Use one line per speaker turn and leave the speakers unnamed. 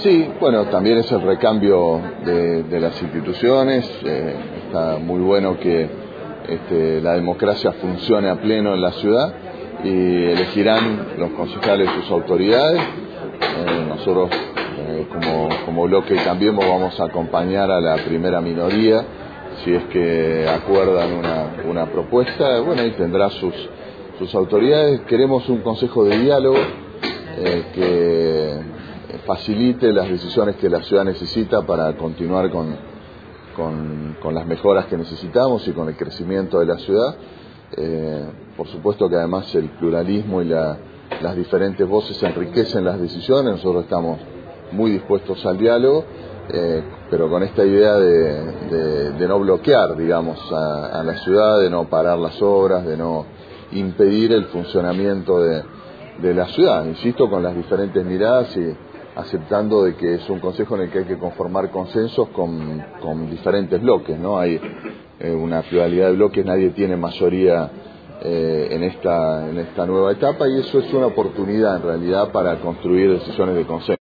Sí, bueno, también es el recambio de las instituciones. Está muy bueno que la democracia funcione a pleno en la ciudad y elegirán los concejales sus autoridades. Nosotros, como bloque Cambiemos, vamos a acompañar a la primera minoría si es que acuerdan una propuesta. Bueno, y tendrá sus autoridades. Queremos un consejo de diálogo que facilite las decisiones que la ciudad necesita para continuar con las mejoras que necesitamos y con el crecimiento de la ciudad. Por supuesto que además el pluralismo y las diferentes voces enriquecen las decisiones. Nosotros estamos muy dispuestos al diálogo, pero con esta idea de no bloquear, digamos, a la ciudad, de no parar las obras, de no impedir el funcionamiento de la ciudad, insisto, con las diferentes miradas y aceptando de que es un consejo en el que hay que conformar consensos con diferentes bloques, ¿no? Hay una pluralidad de bloques, nadie tiene mayoría en esta nueva etapa y eso es una oportunidad en realidad para construir decisiones de consenso.